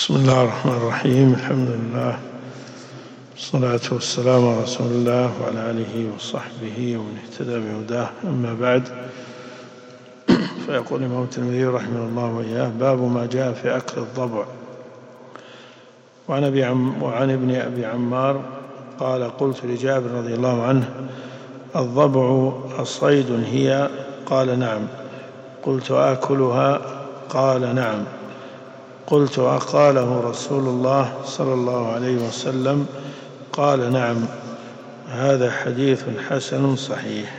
بسم الله الرحمن الرحيم. الحمد لله والصلاة والسلام على رسول الله وعلى آله وصحبه ومن اهتدى بهداه، أما بعد. فيقول الإمام الترمذي رحمه الله وإياه: باب ما جاء في أكل الضبع. وعن ابن أبي عمار قال: قلت لجابر رضي الله عنه: الضبع أصيد هي؟ قال: نعم. قلت: آكلها؟ قال: نعم. قلت: أقاله رسول الله صلى الله عليه وسلم؟ قال: نعم. هذا حديث حسن صحيح.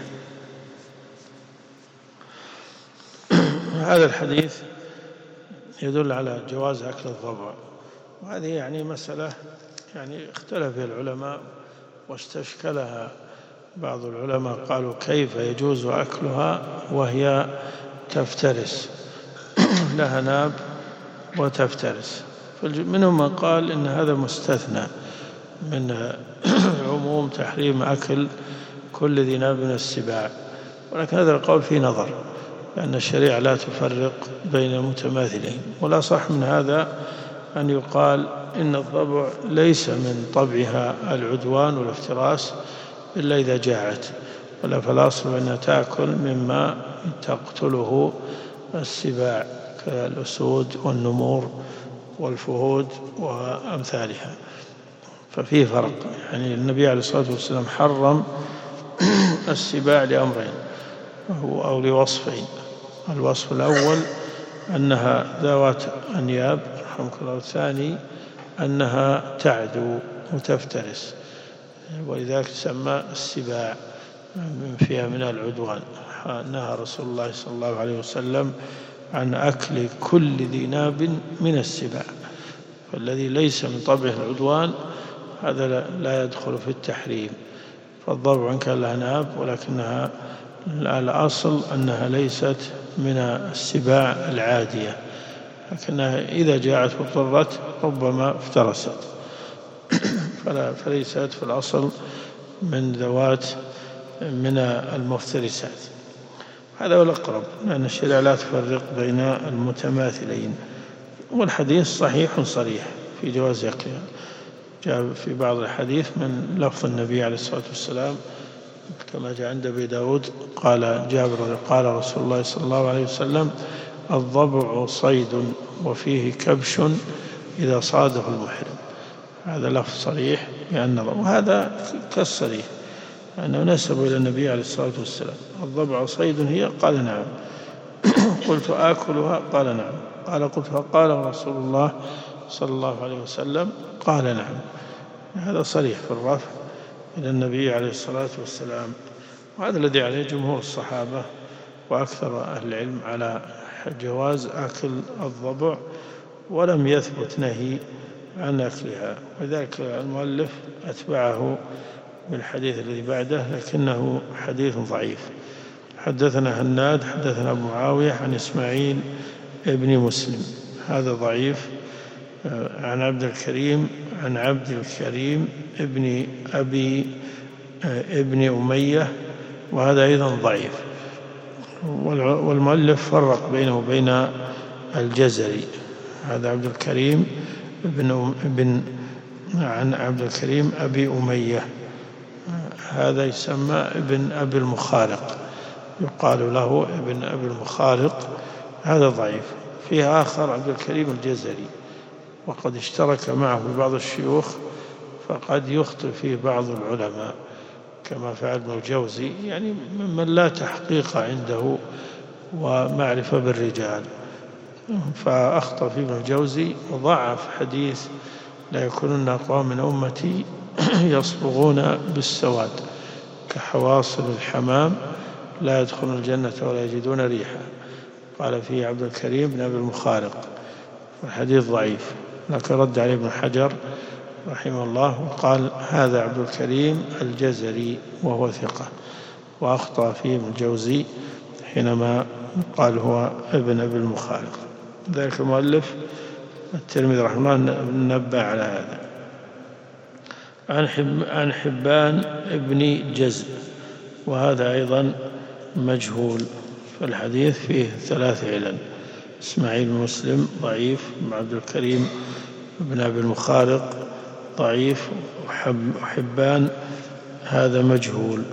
هذا الحديث يدل على جواز أكل الضبع، وهذه مسألة اختلف فيها العلماء واستشكلها بعض العلماء، قالوا: كيف يجوز أكلها وهي تفترس؟ لها ناب وتفترس. منهم من قال إن هذا مستثنى من عموم تحريم أكل كل ذي ناب من السباع، ولكن هذا القول فيه نظر، لأن الشريعة لا تفرق بين المتماثلين. والأصح من هذا أن يقال إن الضبع ليس من طبعها العدوان والافتراس إلا إذا جاعت، ولا فالأصل أنها تأكل مما تقتله السباع كالأسود والنمور والفهود وأمثالها. ففيه فرق، النبي عليه الصلاة والسلام حرم السباع لأمرين أو لوصفين. الوصف الأول أنها ذوات أنياب رحمك الله، والثاني أنها تعدو وتفترس، ولذلك تسمى السباع فيها من العدوان. نهى رسول الله صلى الله عليه وسلم عن أكل كل ذي ناب من السباع، فالذي ليس من طبعه العدوان هذا لا يدخل في التحريم. فالضبع إن كان لها ناب، ولكنها الأصل أنها ليست من السباع العادية، لكنها إذا جاءت واضطرت ربما افترست، فليست في الأصل من ذوات من المفترسات. هذا هو الأقرب، لأن الشريعة لا تفرق بين المتماثلين. والحديث صحيح صريح في جواز أكلها. جاء في بعض الحديث من لفظ النبي عليه الصلاة والسلام كما جاء عند أبي داود، قال جابر: قال رسول الله صلى الله عليه وسلم: الضبع صيد وفيه كبش إذا صاده المحرم. هذا لفظ صريح وهذا كالصريح أنه نسب إلى النبي عليه الصلاة والسلام. الضبع صيد هي؟ قال: نعم. قلت: آكلها؟ قال: نعم. قلت: فقال رسول الله صلى الله عليه وسلم؟ قال: نعم. هذا صريح في الرفع إلى النبي عليه الصلاة والسلام، وهذا الذي عليه جمهور الصحابة وأكثر أهل العلم على جواز أكل الضبع، ولم يثبت نهي عن أكلها. وذلك المؤلف أتبعه بالحديث الذي بعده، لكنه حديث ضعيف. حدثنا هناد حدثنا أبو معاوية عن إسماعيل ابن مسلم، هذا ضعيف. عن عبد الكريم ابن أبي ابن أمية، وهذا أيضا ضعيف. والمؤلف فرق بينه وبين الجزري. هذا عبد الكريم عن عبد الكريم أبي أمية، هذا يسمى ابن أبي المخارق، يقال له ابن أبي المخارق، هذا ضعيف. فيه آخر عبد الكريم الجزري، وقد اشترك معه بعض الشيوخ، فقد يخطئ فيه بعض العلماء كما فعل ابن الجوزي، ممن لا تحقيق عنده ومعرفة بالرجال، فأخطأ فيه ابن الجوزي وضعف حديث: لا يكونن أقوام من أمتي يصبغون بالسواد كحواصل الحمام لا يدخلون الجنة ولا يجدون ريحا. قال فيه عبد الكريم بن أبي المخارق، والحديث ضعيف، لكن رد عليه ابن حجر رحمه الله وقال: هذا عبد الكريم الجزري وهو ثقة. وأخطأ فيه ابن الجوزي حينما قال هو ابن أبي المخارق. ذلك المؤلف الترمذي رحمه الله نبه على هذا. عن حبان ابن جزء، وهذا أيضا مجهول. فالحديث فيه 3 علل: إسماعيل بن مسلم ضعيف، عبد الكريم ابن أبي المخارق ضعيف، وحبان هذا مجهول.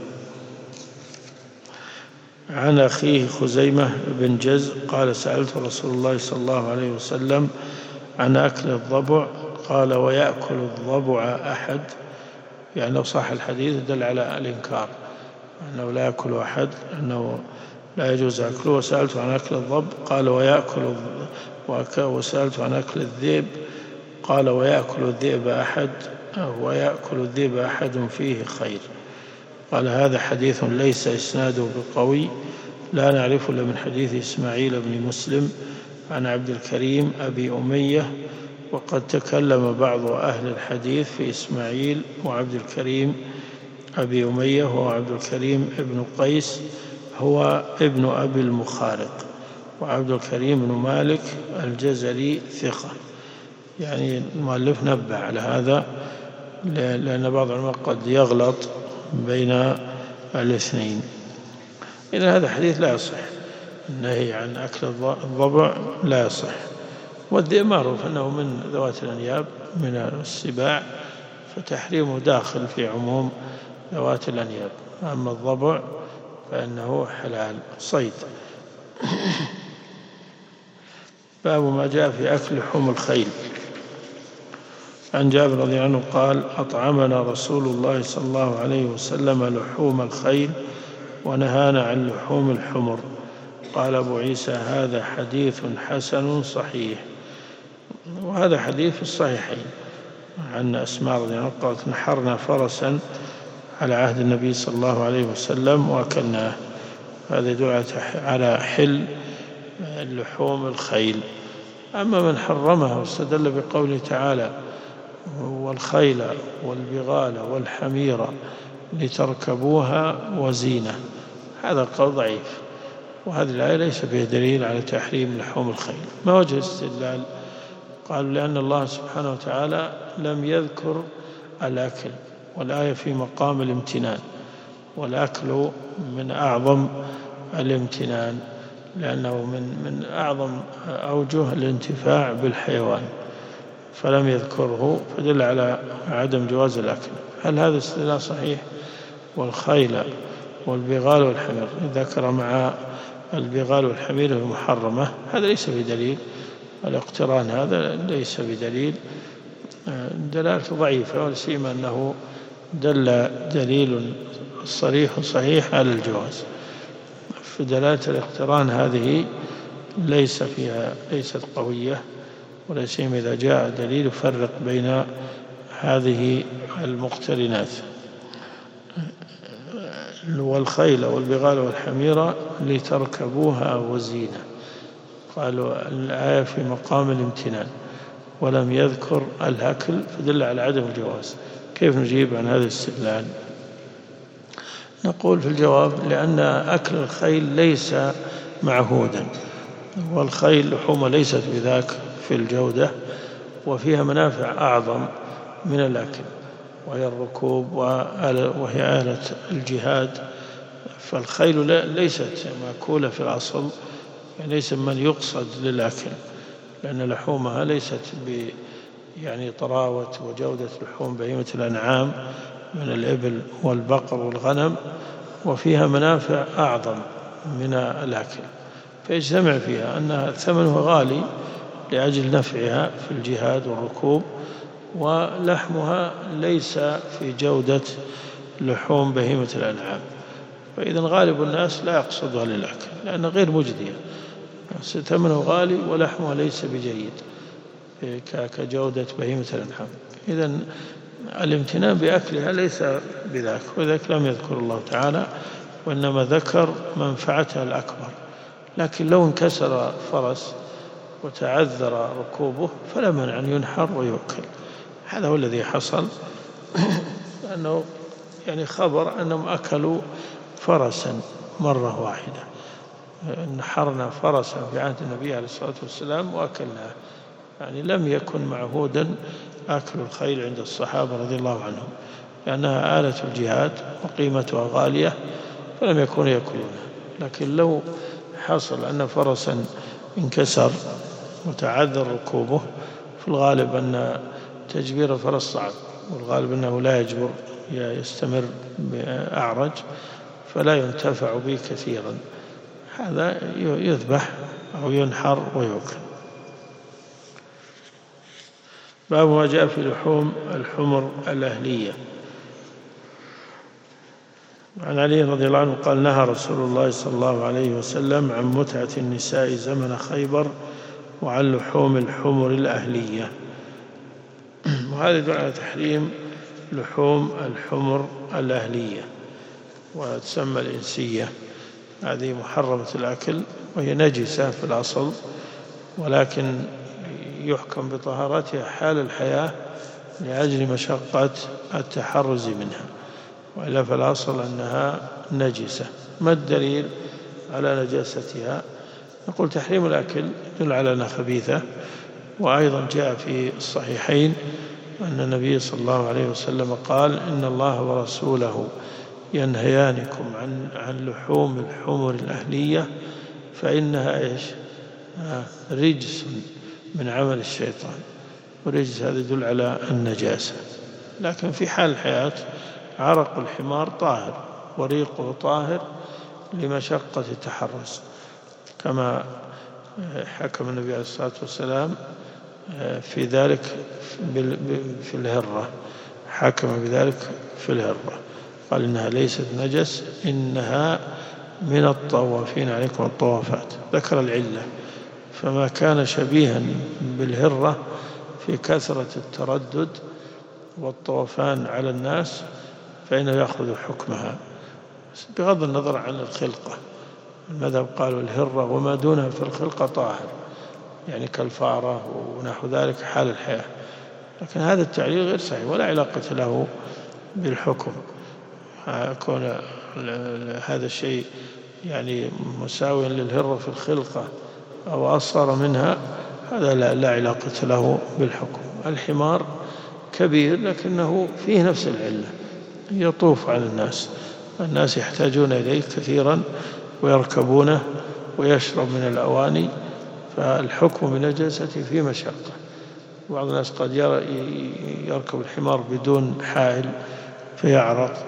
عن أخيه خزيمة بن جز قال سألت رسول الله صلى الله عليه وسلم عن أكل الضبع، قال ويأكل الضبع أحد، يعني لو صح الحديث دل على الإنكار أنه لا يأكل أحد، أنه لا يجوز أكله. وسألت عن أكل الضب قال وسألت عن أكل الذئب قال ويأكل الذئب أحد فيه خير. قال هذا حديث ليس إسناده بقوي، لا نعرف إلا من حديث إسماعيل بن مسلم عن عبد الكريم أبي أمية، وقد تكلم بعض أهل الحديث في إسماعيل وعبد الكريم أبي أمية، وهو عبد الكريم ابن قيس هو ابن أبي المخارق، وعبد الكريم بن مالك الجزري ثقة. يعني المؤلف نبه على هذا لأن بعض العلماء قد يغلط بين الاثنين. إذا هذا حديث لا يصح، النهي عن أكل الضبع لا يصح. والذئب معروف أنه من ذوات الأنياب من السباع، فتحريمه داخل في عموم ذوات الأنياب. أما الضبع فإنه حلال صيد. باب ما جاء في أكل لحوم الخيل. عن جابر رضي الله عنه قال أطعمنا رسول الله صلى الله عليه وسلم لحوم الخيل ونهانا عن لحوم الحمر. قال أبو عيسى هذا حديث حسن صحيح. وهذا حديث في الصحيحين عن أسماء رضي الله عنها قالت نحرنا فرسا على عهد النبي صلى الله عليه وسلم وأكلناه. هذا يدل على حل لحوم الخيل. أما من حرمها واستدل بقوله تعالى والخيل والبغال والحمير لتركبوها وزينة، هذا قول ضعيف، وهذه الآية ليس فيها دليل على تحريم لحوم الخيل. ما وجه الاستدلال؟ قالوا لأن الله سبحانه وتعالى لم يذكر الأكل، والآية في مقام الامتنان، والأكل من أعظم الامتنان لأنه من أعظم أوجه الانتفاع بالحيوان، فلم يذكره فدل على عدم جواز الأكل. هل هذا استدلال صحيح؟ والخيل والبغال والحمير ذكر مع البغال والحمير المحرمة، هذا ليس بدليل. الاقتران هذا ليس بدليل، دلالته ضعيفة، والسيما أنه دليل صريح صحيح على الجواز. فدلالة الاقتران هذه ليست قوية، ولا سيما إذا جاء دليل يفرق بين هذه المقترنات. والخيل والبغال والحمير لتركبوها وزينة، قالوا الآية في مقام الامتنان ولم يذكر الأكل فدل على عدم الجواز. كيف نجيب عن هذا الاستدلال؟ نقول في الجواب لأن أكل الخيل ليس معهودا، والخيل لحومه ليست بذاك في الجودة، وفيها منافع أعظم من الأكل، وهي الركوب وهي آلة الجهاد. فالخيل ليست مأكولة في الأصل، يعني ليس من يقصد للأكل، لأن لحومها ليست يعني طراوة وجودة لحوم بهيمة الأنعام من الإبل والبقر والغنم، وفيها منافع أعظم من الأكل، فيجتمع فيها أنها ثمنها غالي لأجل نفعها في الجهاد والركوب، ولحمها ليس في جودة لحوم بهيمة الأنعام. فإذا غالب الناس لا يقصدها للأكل لأنها غير مجدية، ثمنه غالي ولحمها ليس بجيد كجودة بهيمة الأنعام. إذا الامتنان بأكلها ليس بذاك، وذلك لم يذكر الله تعالى، وإنما ذكر منفعتها الأكبر. لكن لو انكسر فرس وتعذر ركوبه فلا مانع أن ينحر ويؤكل. هذا هو الذي حصل، لأنه يعني خبر أنهم أكلوا فرسا مرة واحدة، نحرنا فرسا في عهد النبي عليه الصلاة والسلام وأكلناه، يعني لم يكن معهودا أكل الخيل عند الصحابة رضي الله عنهم، لأنها آلة الجهاد وقيمتها غالية فلم يكونوا يأكلونها. لكن لو حصل أن فرسا انكسر وتعذر ركوبه وفي الغالب أن تجبير الفرس صعب، والغالب أنه لا يجبر، يستمر بأعرج فلا ينتفع به كثيرا، هذا يذبح أو ينحر ويؤكل. باب ما جاء في لحوم الحمر الأهلية. عن علي رضي الله عنه قال نهى رسول الله صلى الله عليه وسلم عن متعة النساء زمن خيبر وعن لحوم الحمر الأهلية. وهذا يدل على تحريم لحوم الحمر الأهلية، وتسمى الإنسية، هذه محرمة الأكل وهي نجسة في الأصل، ولكن يحكم بطهارتها حال الحياة لأجل مشقة التحرز منها، وإلا فالأصل أنها نجسة. ما الدليل على نجاستها؟ نقول تحريم الأكل يدل على أنها خبيثة، وأيضا جاء في الصحيحين أن النبي صلى الله عليه وسلم قال إن الله ورسوله ينهيانكم عن لحوم الحمر الأهلية فإنها رجس من عمل الشيطان، ورجس هذا يدل على النجاسة. لكن في حال الحياة عرق الحمار طاهر وريقه طاهر لمشقة التحرز، كما حكم النبي عليه الصلاة والسلام في ذلك في الهرة، حكم بذلك في الهرة، قال إنها ليست نجس، إنها من الطوافين عليكم الطوافات، ذكر العلة، فما كان شبيها بالهرة في كثرة التردد والطوفان على الناس فإنه يأخذ حكمها بغض النظر عن الخلقة. المذهب قالوا الهرة وما دونها في الخلقة طاهر، يعني كالفارة ونحو ذلك حال الحياة، لكن هذا التعليل غير صحيح ولا علاقة له بالحكم. كون هذا الشيء يعني مساويا للهرة في الخلقة أو أصغر منها، هذا لا علاقة له بالحكم. الحمار كبير لكنه فيه نفس العلة، يطوف على الناس يحتاجون إليه كثيرا ويركبونه ويشرب من الأواني، فالحكم بنجاسته في مشقة. بعض الناس قد يركب الحمار بدون حائل فيعرق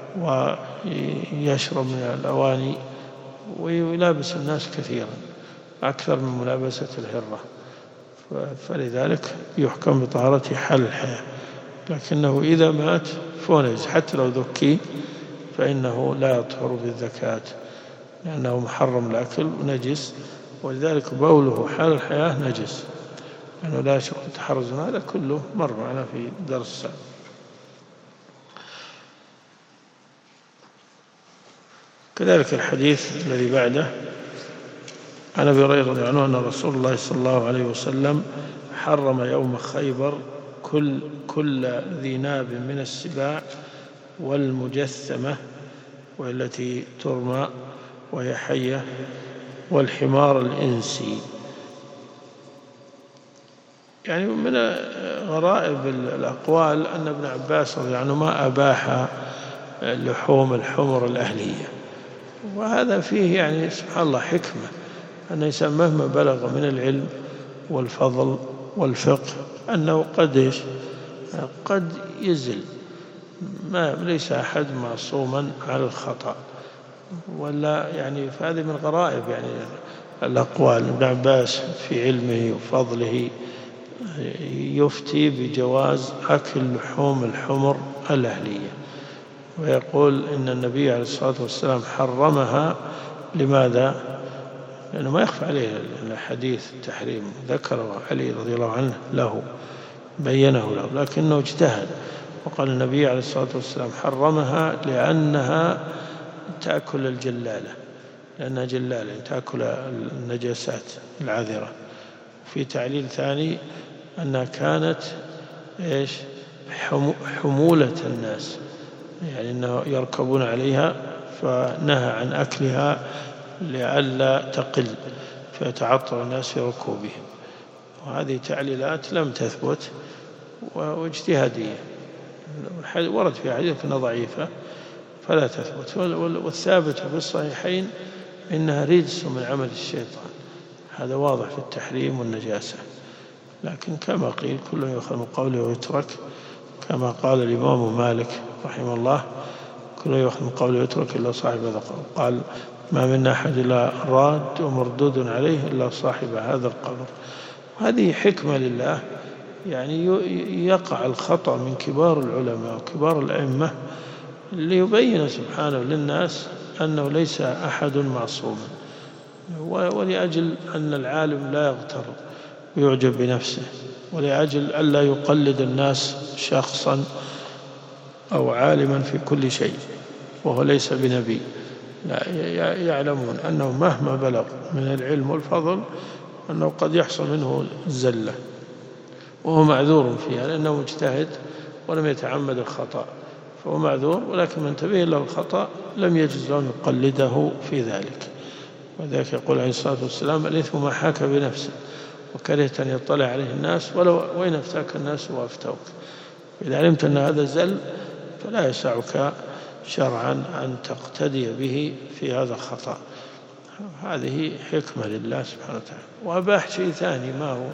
ويشرب من الأواني ويلابس الناس كثيرا أكثر من ملابسة الهرة، فلذلك يحكم بطهارته حال الحياة، لكنه إذا مات فنجس حتى لو ذكي فإنه لا يطهر بالذكاة لأنه محرم الأكل ونجس، ولذلك بوله حال الحياة نجس لأنه لا يشق التحرز. هذا كله مر معنا في درس السابق. كذلك الحديث الذي بعده عن أبي هريرة رضي الله عنه أن رسول الله صلى الله عليه وسلم حرم يوم خيبر كل ذي ناب من السباع والمجثمة والتي ترمى وهي حية والحمار الإنسي. يعني من غرائب الأقوال أن ابن عباس رضي الله عنه ما أباح لحوم الحمر الأهلية، وهذا فيه يعني سبحان الله حكمة أن الإنسان مهما بلغ من العلم والفضل والفقه أنه قد يزل، ليس أحد معصوما على الخطأ، ولا يعني فهذه من غرائب يعني الأقوال. ابن عباس في علمه وفضله يفتي بجواز أكل لحوم الحمر الأهلية، ويقول إن النبي عليه الصلاة والسلام حرمها. لماذا؟ لأنه ما يخفى عليه الحديث التحريم، ذكره علي رضي الله عنه له، بينه له، لكنه اجتهد وقال النبي عليه الصلاة والسلام حرمها لأنها تأكل الجلالة، لأنها جلالة تأكل النجاسات العذرة. في تعليل ثاني أنها كانت حمولة الناس، يعني أنه يركبون عليها فنهى عن أكلها لئلا تقل فيتعطل الناس في ركوبهم. وهذه تعليلات لم تثبت واجتهادية، ورد في حديث أنها ضعيفة فلا تثبت، والثابت في الصحيحين إنها رجس من عمل الشيطان، هذا واضح في التحريم والنجاسة، لكن كما قيل كل يؤخذ من قوله ويترك، كما قال الإمام مالك رحمه الله كل يؤخذ من قوله ويترك إلا صاحب هذا القول، قال ما منا أحد إلا راد ومردود عليه إلا صاحب هذا القبر. وهذه حكمة لله، يعني يقع الخطأ من كبار العلماء وكبار الأئمة ليبين سبحانه للناس أنه ليس أحد معصوما، ولأجل أن العالم لا يغتر ويعجب بنفسه، ولأجل ألا يقلد الناس شخصا أو عالما في كل شيء وهو ليس بنبي. لا، يعلمون أنه مهما بلغ من العلم والفضل أنه قد يحصل منه الزلة، وهو معذور فيها لأنه مجتهد ولم يتعمد الخطأ، فهو معذور، ولكن من تبين له الخطأ لم يجوز له أن يقلده في ذلك. وذلك يقول عليه الصلاة والسلام الإثم ما حاك بنفسه وكرهت أن يطلع عليه الناس ولو وإن أفتاك الناس وأفتوك. إذا علمت أن هذا زل فلا يسعك شرعا أن تقتدي به في هذا الخطأ. هذه حكمة لله سبحانه وتعالى. وأباح شيء ثاني، ما هو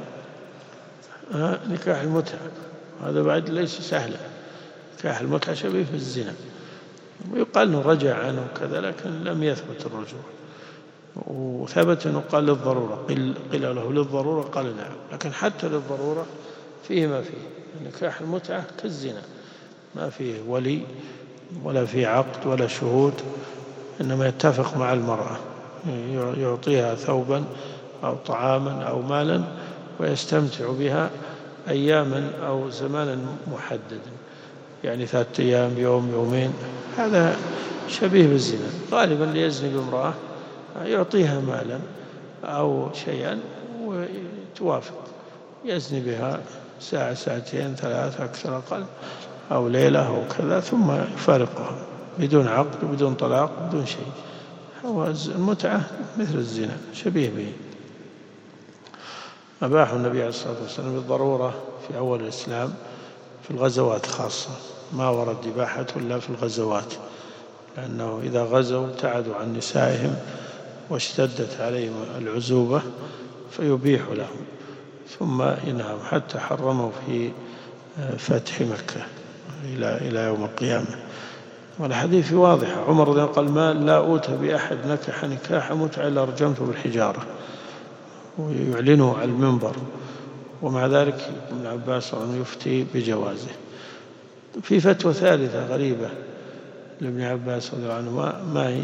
نكاح المتعة، هذا بعد ليس سهلا. نكاح المتعة شبيه في الزنا، ويقال أنه رجع عنه كذا، لكن لم يثبت الرجوع، وثبت أنه قال للضرورة، قيل له للضرورة قال نعم، لكن حتى للضرورة فيه ما فيه. نكاح المتعة كالزنا، ما فيه ولي ولا فيه عقد ولا شهود، إنما يتفق مع المرأة، يعطيها ثوبا أو طعاما أو مالا ويستمتع بها أياما أو زمانا محددا، يعني 3 أيام، يوم، يومين. هذا شبيه بالزنا. غالبا ليزني بامرأة يعطيها مالا أو شيئا وتوافق، يزني بها ساعة، ساعتين، 3 أكثر أقل، أو ليلة أو كذا، ثم يفارقها بدون عقد وبدون طلاق بدون شيء. هو المتعة مثل الزنا، شبيه به. أباح النبي عليه الصلاة والسلام بالضرورة في أول الإسلام في الغزوات خاصة، ما ورد إباحته إلا في الغزوات، لأنه إذا غزوا ابتعدوا عن نسائهم واشتدت عليهم العزوبة فيبيح لهم، ثم إنهم حتى حرموا في فتح مكة إلى يوم القيامة. والحديث واضح، عمر رضي الله عنه قال ما لا أوتى بأحد نكح نكاح متعة إلا رجمته بالحجارة، ويعلنه على المنبر، ومع ذلك ابن عباس يفتي بجوازه. في فتوى ثالثة غريبة لابن عباس رضي الله عنه، ما هي؟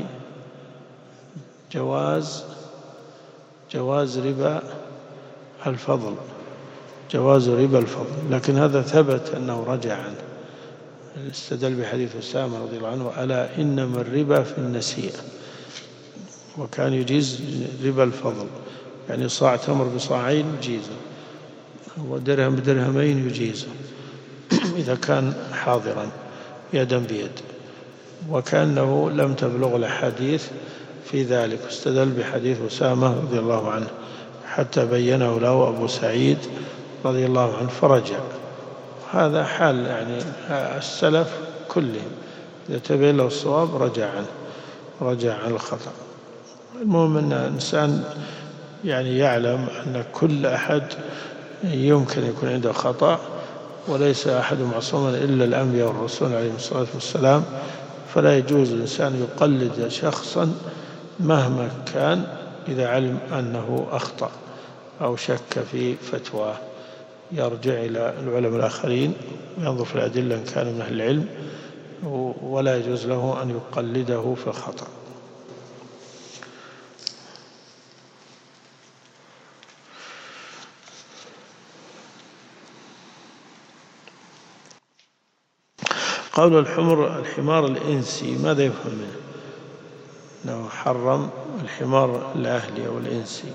جواز ربا الفضل، جواز ربا الفضل، لكن هذا ثبت أنه رجع عنه، استدل بحديث أسامة رضي الله عنه ألا إنما الربا في النسيئة، وكان يجيز ربا الفضل، يعني صاع تمر بصاعين يجيزه، ودرهم بدرهمين يجيزه إذا كان حاضرا يدا بيد، وكأنه لم تبلغ الأحاديث في ذلك، استدل بحديث أسامة رضي الله عنه حتى بينه له أبو سعيد رضي الله عنه فرجع. هذا حال يعني السلف كلهم، إذا تبين له الصواب رجع عن الخطأ. المهم أن الإنسان يعني يعلم أن كل أحد يمكن يكون عنده خطأ، وليس أحد معصوما إلا الأنبياء والرسول عليهم الصلاة والسلام، فلا يجوز الإنسان يقلد شخصا مهما كان إذا علم أنه أخطأ أو شك في فتواه، يرجع إلى العلماء الآخرين وينظر في الأدلة إن كان من أهل العلم، ولا يجوز له أن يقلده في الخطأ. قول الحمار الإنسي، ماذا يفهم منه؟ أنه حرم الحمار الأهلي أو الإنسي،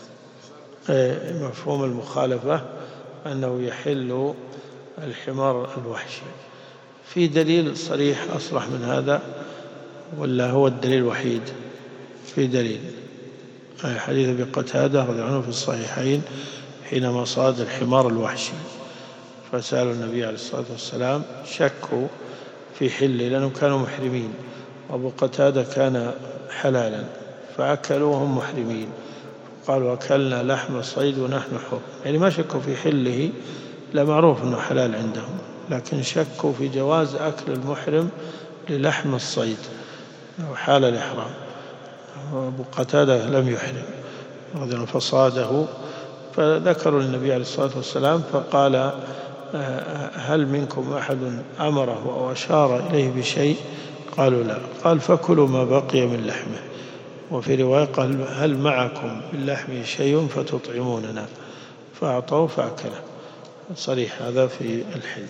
مفهوم المخالفة أنه يحل الحمار الوحشي. في دليل صريح أصرح من هذا ولا هو الدليل الوحيد؟ في دليل، حديث أبي قتادة رضي الله عنه في الصحيحين حينما صاد الحمار الوحشي فسألوا النبي عليه الصلاة والسلام، شكوا في حله لأنهم كانوا محرمين، وأبو قتادة كان حلالا فأكلوا وهم محرمين، قالوا أكلنا لحم الصيد ونحن حر، يعني ما شكوا في حله، لا معروف أنه حلال عندهم، لكن شكوا في جواز أكل المحرم للحم الصيد حال الإحرام. أبو قتادة لم يحرم رضي الله فصاده، فذكروا للنبي عليه الصلاة والسلام فقال هل منكم أحد أمره أو أشار إليه بشيء؟ قالوا لا. قال فكلوا ما بقي من لحمه. وفي رواية قال هل معكم من لحمه شيء فتطعموننا؟ فأعطوا فأكله. صريح هذا في الحل.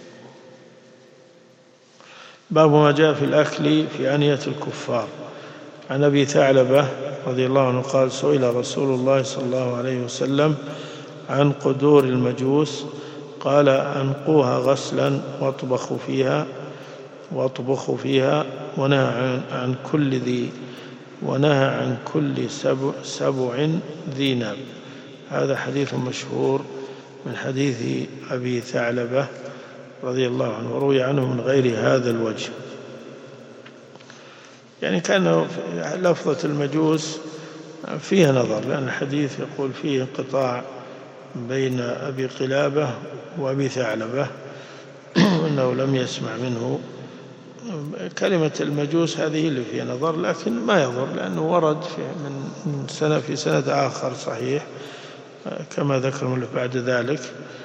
باب ما جاء في الأكل في آنية الكفار. عن أبي ثعلبة رضي الله عنه قال سئل رسول الله صلى الله عليه وسلم عن قدور المجوس، قال أنقوها غسلا واطبخوا فيها ونهى عن كل سبع ذي ناب. هذا حديث مشهور من حديث أبي ثعلبة رضي الله عنه، وروي عنه من غير هذا الوجه. يعني كان لفظة المجوس فيها نظر، لأن الحديث يقول فيه انقطاع بين أبي قلابة وأبي ثعلبة وأنه لم يسمع منه. كلمة المجوس هذه اللي فيها نظر، لكن ما يضر، لأنه ورد في سند آخر صحيح كما ذكر من بعد ذلك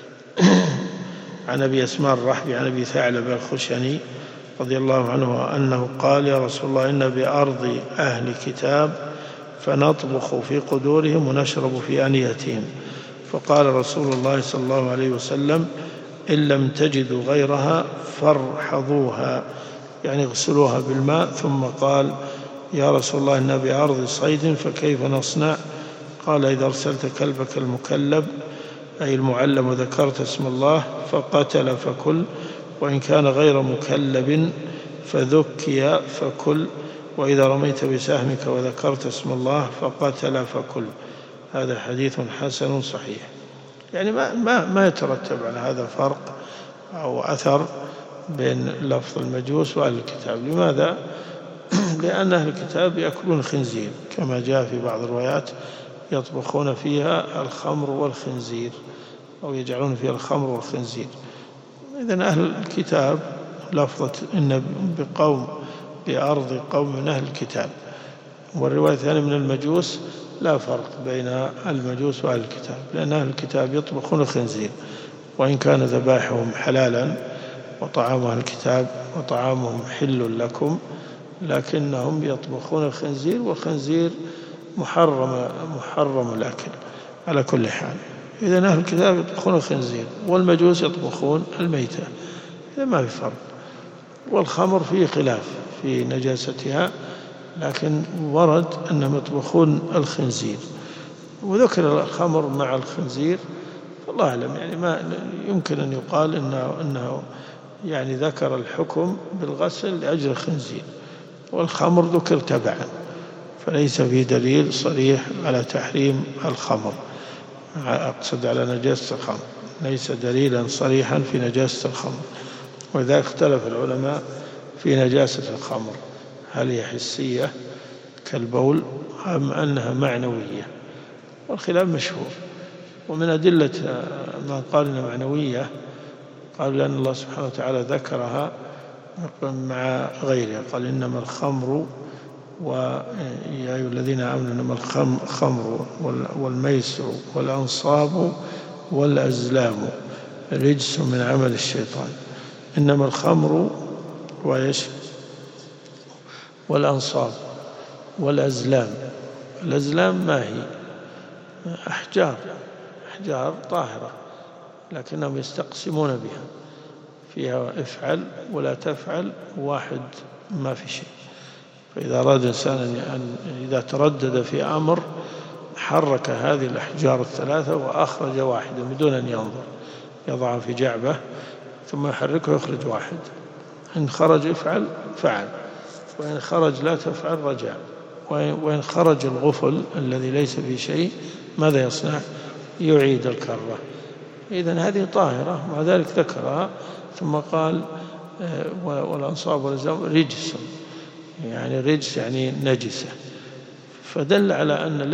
عن أبي أسماء الرحبي عن أبي ثعلبة الخشني رضي الله عنه أنه قال يا رسول الله إن بأرض أهل كتاب فنطبخ في قدورهم ونشرب في آنيتهم، فقال رسول الله صلى الله عليه وسلم إن لم تجدوا غيرها فارحضوها، يعني اغسلوها بالماء. ثم قال يا رسول الله إن بأرض صيد فكيف نصنع؟ قال إذا أرسلت كلبك المكلب أي المعلم وذكرت اسم الله فقتل فكل، وإن كان غير مكلب فذكي فكل، وإذا رميت بسهمك وذكرت اسم الله فقتل فكل. هذا حديث حسن صحيح. يعني ما يترتب على هذا فرق أو أثر بين لفظ المجوس وأهل الكتاب. لماذا؟ لأن أهل الكتاب يأكلون الخنزير كما جاء في بعض الروايات يطبخون فيها الخمر والخنزير أو يجعلون فيها الخمر والخنزير. إذن أهل الكتاب لفظة إن بأرض قوم من أهل الكتاب. والرواية الثانية من المجوس لا فرق بين المجوس وأهل الكتاب، لأن أهل الكتاب يطبخون الخنزير وإن كان ذبائحهم حلالا وطعام أهل الكتاب وطعامهم حل لكم، لكنهم يطبخون الخنزير، والخنزير محرم الأكل على كل حال. إذن أهل الكتاب يطبخون الخنزير والمجوس يطبخون الميتة، إذا ما في فرق. والخمر فيه خلاف في نجاستها، لكن ورد أنهم يطبخون الخنزير، وذكر الخمر مع الخنزير، والله أعلم. يعني ما يمكن أن يقال إنه يعني ذكر الحكم بالغسل لأجل الخنزير، والخمر ذكر تبعا، فليس في دليل صريح على تحريم الخمر، أقصد على نجاسة الخمر، ليس دليلا صريحا في نجاسة الخمر. وإذا اختلف العلماء في نجاسة الخمر، هل هي حسية كالبول أم أنها معنوية؟ والخلاف مشهور. ومن أدلة من قال إنها معنوية قال لأن الله سبحانه وتعالى ذكرها مع غيرها، قال إنما الخمر ويا أيها الذين آمنوا إنما الخمر والميسر والأنصاب والأزلام رجس من عمل الشيطان. إنما الخمر وإيش والأنصاب والأزلام. الأزلام ما هي؟ أحجار طاهرة، لكنهم يستقسمون بها، فيها افعل ولا تفعل، واحد ما في شيء. فإذا أراد إنسان إذا تردد في أمر حرك هذه الأحجار الثلاثة وأخرج واحدا بدون أن ينظر، يضعها في جعبة ثم يحركه ويخرج واحد، إن خرج افعل فعل، وإن خرج لا تفعل رجع، وإن خرج الغفل الذي ليس فيه شيء ماذا يصنع؟ يعيد الكرة. إذن هذه طاهرة، مع ذلك ذكرها ثم قال والأنصاب والأزلام رجس، يعني رجس يعني نجسة، فدل على أن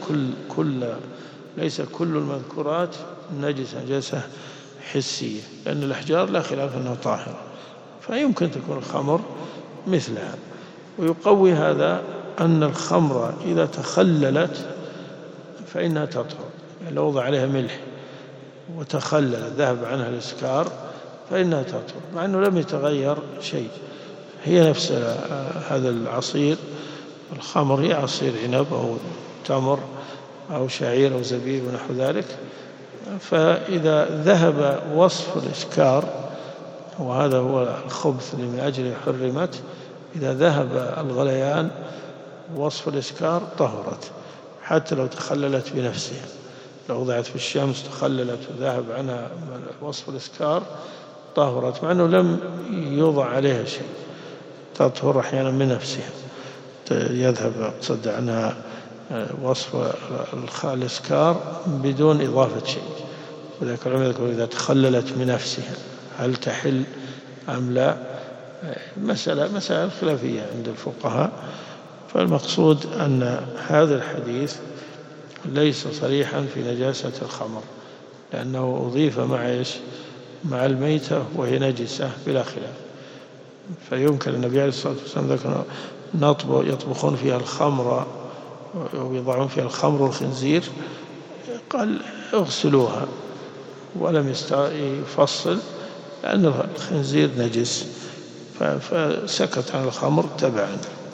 ليس كل المذكورات نجسة حسية، لأن الأحجار لا خلاف أنها طاهرة، فيمكن تكون الخمر مثلها. ويقوي هذا أن الخمر إذا تخللت فإنها تطهر، يعني لو وضع عليها ملح وتخلل ذهب عنها الإسكار فإنها تطهر، مع أنه لم يتغير شيء. هي نفس هذا العصير، الخمر هي عصير عنب أو تمر أو شعير أو زبيب ونحو ذلك. فإذا ذهب وصف الإسكار، وهذا هو الخبث اللي من أجله حرمت، إذا ذهب الغليان وصف الإسكار طهرت، حتى لو تخللت بنفسها، لو وضعت في الشمس تخللت وذهب عنها وصف الإسكار طهرت، مع أنه لم يوضع عليها شيء، تطهر أحيانا من نفسها، يذهب اقصد عنها وصف الإسكار بدون إضافة شيء. وذلك العلماء يقول إذا تخللت من نفسها هل تحل أم لا، مسألة خلافية عند الفقهاء. فالمقصود أن هذا الحديث ليس صريحا في نجاسة الخمر، لأنه أضيف مع الميتة وهي نجسة بلا خلاف. فيمكن النبي عليه الصلاة والسلام ذكر يطبخون فيها الخمر ويضعون فيها الخمر والخنزير، قال اغسلوها، ولم يفصل لأن الخنزير نجس، فسكت عن الخمر تبعا.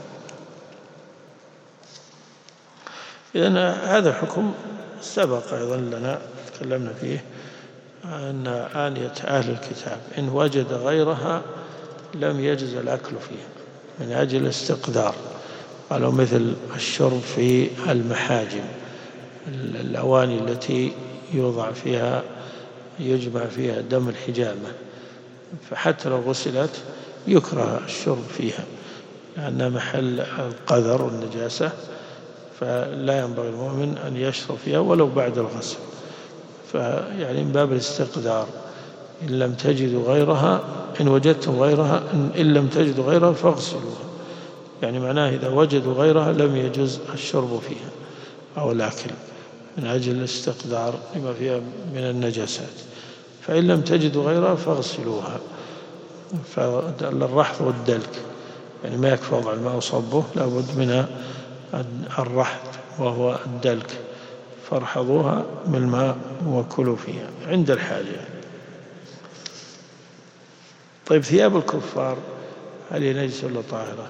إذن هذا الحكم سبق أيضا لنا تكلمنا فيه، أن آنية أهل الكتاب إن وجد غيرها لم يجز الأكل فيها من أجل الاستقدار، قالوا مثل الشرب في المحاجم، الأواني التي يجمع فيها دم الحجامة، فحتى لو غسلت يكره الشرب فيها لأنها محل القذر والنجاسة، فلا ينبغي المؤمن أن يشرب فيها ولو بعد الغسل. فيعني من باب الاستقدار، إن لم تجدوا غيرها، إن وجدتم غيرها، إن لم تجدوا غيرها فاغسلوها، يعني معناه إذا وجدوا غيرها لم يجوز الشرب فيها أو الأكل من أجل الاستقدار لما فيها من النجاسات. فإن لم تجدوا غيرها فاغسلوها، فالرحض والدلك، يعني ما يكفي وضع الماء وصبه، لابد من الرحض وهو الدلك، فارحضوها بالماء وكلوا فيها عند الحاجة. طيب ثياب الكفار هل هي نجسة ولا طاهرة؟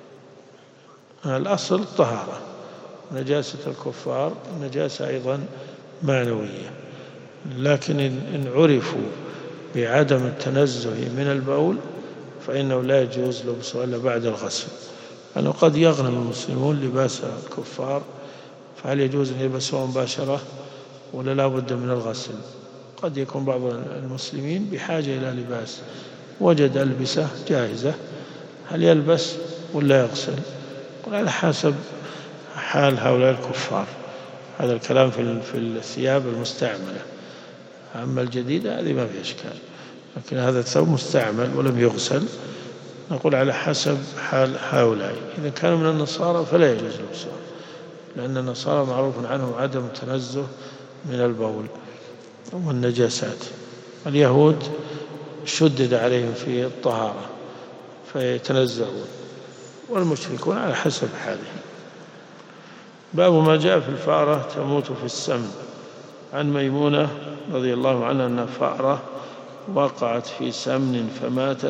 الأصل الطهارة، نجاسة الكفار نجاسة أيضا معنوية، لكن إن عرفوا بعدم التنزه من البول فإنه لا يجوز لبسه إلا بعد الغسل، لأنه قد يغنم المسلمون لباس الكفار، فهل يجوز أن يلبسوه مباشرة ولا لا بد من الغسل؟ قد يكون بعض المسلمين بحاجة إلى لباس، وجد ألبسة جائزة، هل يلبس ولا يغسل؟ على حسب حال هؤلاء الكفار. هذا الكلام في الثياب المستعملة، أما الجديدة هذه ما في إشكال، لكن هذا الثوب مستعمل ولم يغسل، نقول على حسب حال هؤلاء. إذا كانوا من النصارى فلا يجوز لبسه، لأن النصارى معروف عنهم عدم التنزه من البول والنجاسات، اليهود شدد عليهم في الطهارة فيتنزهون، والمشركون على حسب حالهم. باب ما جاء في الفأرة تموت في السمن. عن ميمونة رضي الله عنها أن فأرة وقعت في سمن فماتت،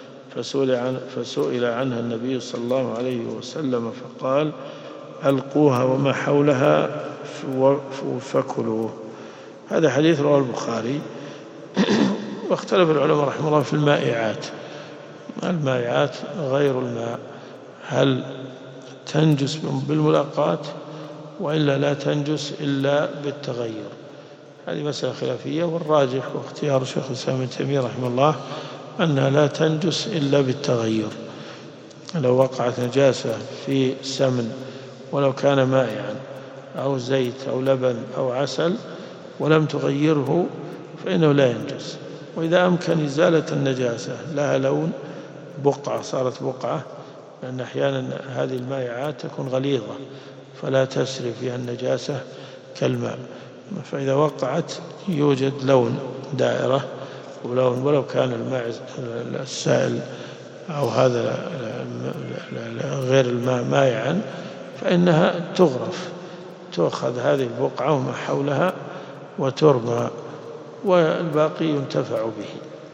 فسئل عنها النبي صلى الله عليه وسلم فقال ألقوها وما حولها فكلوه. هذا حديث رواه البخاري. واختلف العلماء رحمه الله في المائعات غير الماء، هل تنجس بالملاقاة وإلا لا تنجس إلا بالتغير؟ هذه مسألة خلافية، والراجح واختيار شيخ الإسلام ابن تيمية رحمه الله أنها لا تنجس إلا بالتغير. لو وقعت نجاسة في سمن ولو كان مائعا أو زيت أو لبن أو عسل ولم تغيره فإنه لا ينجس. وإذا أمكن إزالة النجاسة لها لون بقعة، صارت بقعة، لأن أحيانا هذه المائعات تكون غليظة فلا تسري فيها النجاسة كالماء. فإذا وقعت يوجد لون دائرة ولون، ولو كان الماء السائل أو هذا غير الماء مائعا فإنها تغرف، تؤخذ هذه البقعة وما حولها وترمى، والباقي ينتفع به.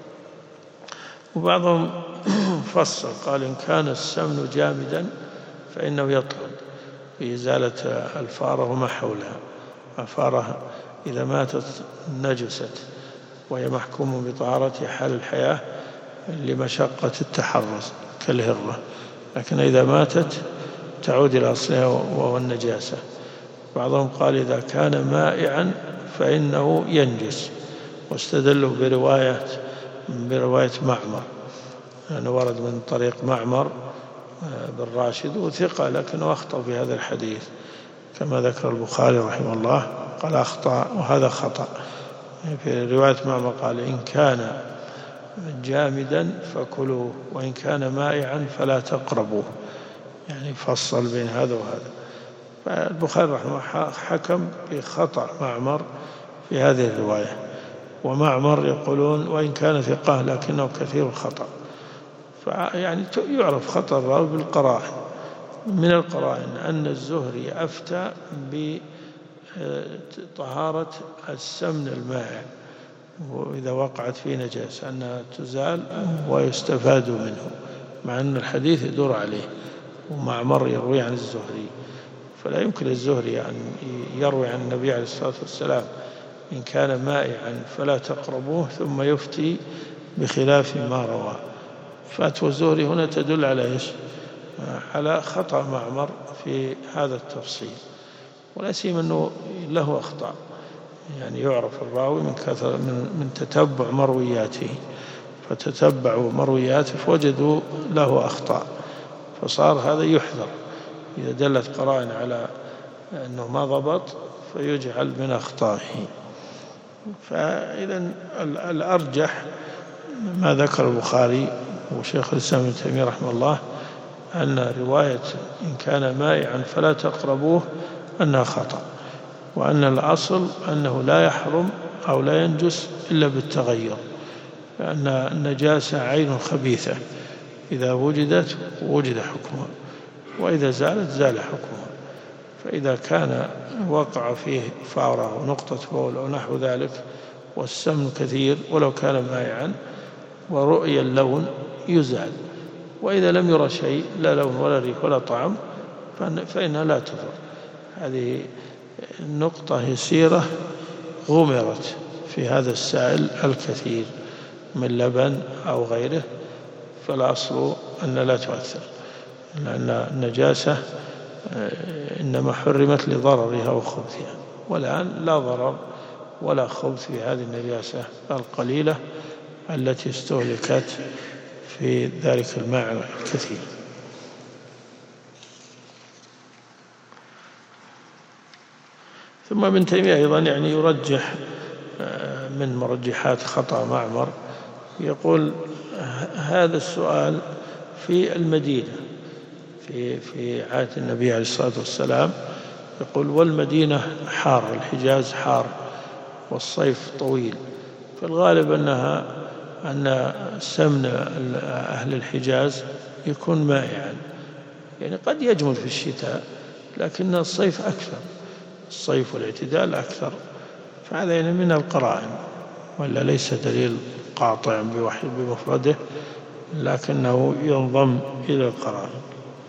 وبعضهم فصل قال إن كان السمن جامدا فإنه يطهر بإزالة الفارة وما حولها. الفارة إذا ماتت نجست وهي محكوم بطهارتها حال الحياة لمشقة التحرز كالهرة، لكن إذا ماتت تعود إلى أصلها وهو النجاسة. بعضهم قال إذا كان مائعا فإنه ينجس، واستدلوا برواية معمر، لأنه ورد من طريق معمر بن راشد وثقة، لكنه أخطأ في هذا الحديث كما ذكر البخاري رحمه الله، قال أخطأ وهذا خطأ. في رواية معمر قال إن كان جامدا فكلوه وإن كان مائعا فلا تقربوه، يعني فصل بين هذا وهذا. فالبخاري رحمه الله حكم بخطأ معمر في هذه الرواية، ومعمر يقولون وإن كان ثقة لكنه كثير الخطأ. فيعني يعرف خطأ الراوي بالقرائن. من القرائن أن الزهري أفتى بطهارة السمن المائع وإذا وقعت فيه نجاسة أنها تزال ويستفاد منه، مع أن الحديث يدور عليه ومعمر يروي عن الزهري، فلا يمكن للزهري أن يروي عن النبي عليه الصلاة والسلام إن كان مائعا فلا تقربوه ثم يفتي بخلاف ما روى. فتوى الزهري هنا تدل على إيش؟ على خطأ معمر في هذا التفصيل، ولا سيما أنه له أخطاء، يعني يعرف الراوي من تتبع مروياته، فتتبعوا مروياته فوجدوا له أخطاء، فصار هذا يحذر إذا دلت قرائن على أنه ما ضبط فيجعل من أخطائه. فإذا الأرجح ما ذكر البخاري وشيخ الإسلام ابن تيمية رحمه الله أن رواية إن كان مائعا فلا تقربوه أنها خطأ، وأن الأصل أنه لا يحرم أو لا ينجس إلا بالتغير، لأن النجاسة عين خبيثة إذا وجدت وجد حكمها، وإذا زالت زال حكمها. فإذا كان وقع فيه فارة ونقطة بول أو نحو ذلك والسمن كثير ولو كان مائعا ورؤي اللون يزال، وإذا لم يرى شيء لا لون ولا ريح ولا طعم فإنها لا تضر. هذه النقطة يسيرة غمرت في هذا السائل الكثير من لبن أو غيره، فالأصل أن لا تؤثر، لأن النجاسة إنما حرمت لضررها وخبثها، والآن لا ضرر ولا خبث في هذه النجاسة القليلة التي استهلكت في ذلك الماء الكثير. ثم ابن تيمية أيضا يعني يرجح من مرجحات خطأ معمر، يقول هذا السؤال في المدينة في عهد النبي عليه الصلاة والسلام، يقول والمدينة حار، الحجاز حار والصيف طويل، فالغالب أن سمن أهل الحجاز يكون مائعا، يعني قد يجمد في الشتاء لكن الصيف أكثر، الصيف والاعتدال أكثر. فهذا يعني من القرائن، ولا ليس دليل قاطع بمفرده، لكنه ينضم إلى القرائن.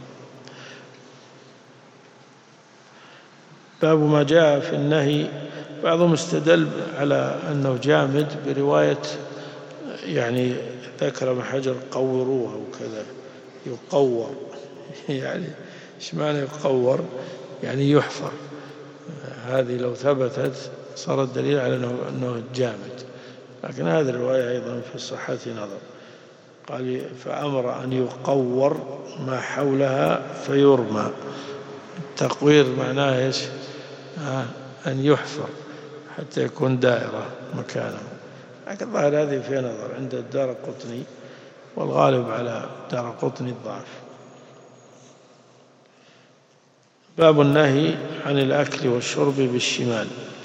باب ما جاء في النهي. بعضهم استدل على أنه جامد برواية يعني ذكر ابن حجر قوروه وكذا، يقور يعني إيش معنى يقور؟ يعني يحفر. هذه لو ثبتت صار الدليل على أنه جامد، لكن هذه الرواية أيضا في صحة نظر. قال فأمر أن يقور ما حولها فيرمى. التقوير معناه إيش؟ أن يحفر حتى يكون دائرة مكانه، لكن الظاهر هذه في نظر عند الدارقطني، والغالب على الدارقطني الضعف. باب النهي عن الأكل والشرب بالشمال.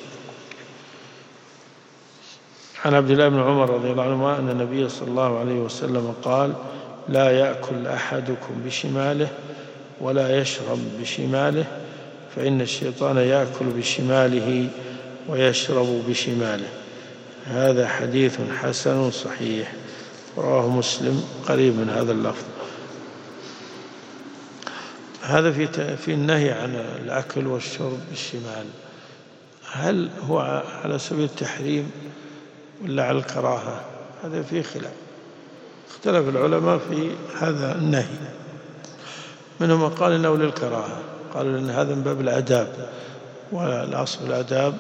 عن عبد الله بن عمر رضي الله عنهما أن النبي صلى الله عليه وسلم قال: لا يأكل أحدكم بشماله ولا يشرب بشماله، فإن الشيطان يأكل بشماله ويشرب بشماله. هذا حديث حسن صحيح، رواه مسلم قريب من هذا اللفظ. هذا في النهي عن الأكل والشرب بالشمال. هل هو على سبيل التحريم ولا على الكراهة؟ هذا فيه خلاف، اختلف العلماء في هذا النهي. منهم من قال إنه للكراهة، قالوا إن هذا من باب الآداب، والأصل الآداب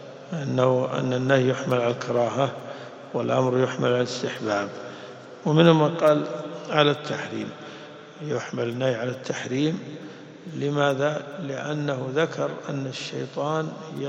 أن النهي يحمل على الكراهة والأمر يحمل على الاستحباب. ومنهم من قال على التحريم، يحمل النهي على التحريم. لماذا؟ لأنه ذكر أن الشيطان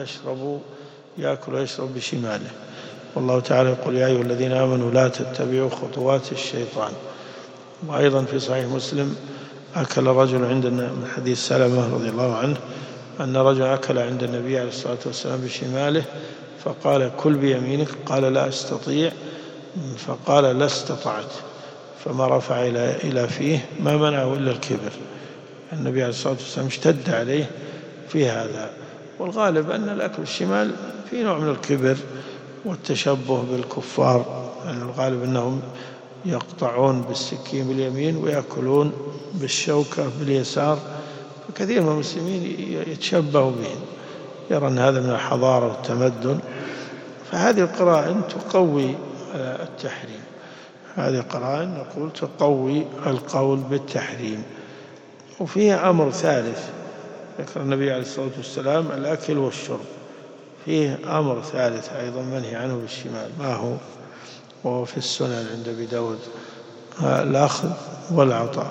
يأكل ويشرب بشماله، والله تعالى يقول: يا أيها الذين آمنوا لا تتبعوا خطوات الشيطان. وأيضا في صحيح مسلم: أكل رجل عندنا، من حديث سلمة رضي الله عنه أن رجل أكل عند النبي عليه الصلاة والسلام بشماله، فقال: كل بيمينك. قال: لا أستطيع. فقال: لا استطعت. فما رفع إلى فيه ما منعه إلا الكبر. النبي عليه الصلاة والسلام اشتد عليه في هذا. والغالب أن الأكل الشمال في نوع من الكبر والتشبه بالكفار، يعني الغالب أنهم يقطعون بالسكين باليمين ويأكلون بالشوكة باليسار، فكثير من المسلمين يتشبه بهم، يرى أن هذا من الحضارة والتمدن. فهذه القرائن تقوي التحريم، هذه القرائن نقول تقوي القول بالتحريم. وفيه أمر ثالث ذكر النبي عليه الصلاة والسلام: الأكل والشرب. فيه أمر ثالث أيضا منهي عنه بالشمال. ما هو؟ وهو في السنن عند أبي داود: الأخذ والعطاء،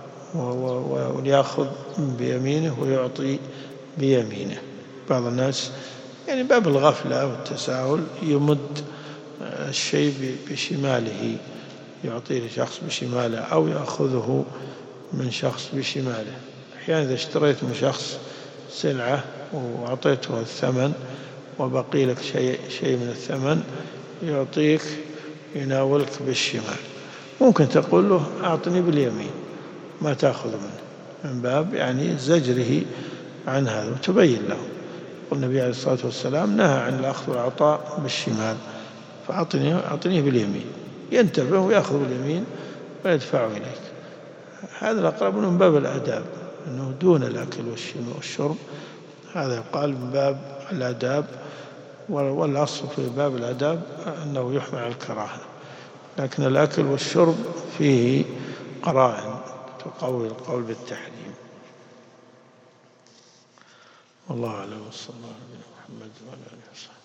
وليأخذ بيمينه ويعطي بيمينه. بعض الناس يعني باب الغفلة والتساهل يمد الشيء بشماله، يعطيه لشخص بشماله أو يأخذه من شخص بشماله. أحيانا إذا اشتريت من شخص سلعة وأعطيته الثمن وبقي لك شيء من الثمن، يعطيك يناولك بالشمال، ممكن تقول له: أعطني باليمين، ما تأخذ منه، من باب يعني زجره عن هذا وتبين له. والنبي عليه الصلاة والسلام نهى عن الأخذ والعطاء بالشمال، فأعطنيه باليمين، ينتبه ويأخذ باليمين ويدفعه إليك. هذا الأقرب من باب الآداب، أنه دون الأكل والشرب، هذا يقال من باب الآداب. والأصل في باب الآداب أنه يحمل على الكراهة، لكن الأكل والشرب فيه قرائن تقوي القول بالتحريم. والله أعلم، صلى الله عليه وسلم. محمد وعلى آله وصحبه.